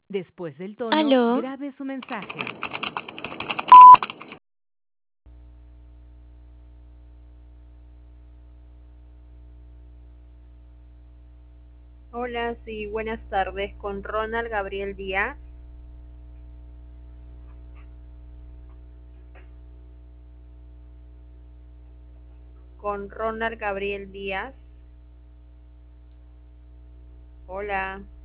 Después del tono, Aló, grabe su mensaje. Hola, sí, buenas tardes. Con Ronald Gabriel Díaz. Con Ronald Gabriel Díaz. Hola.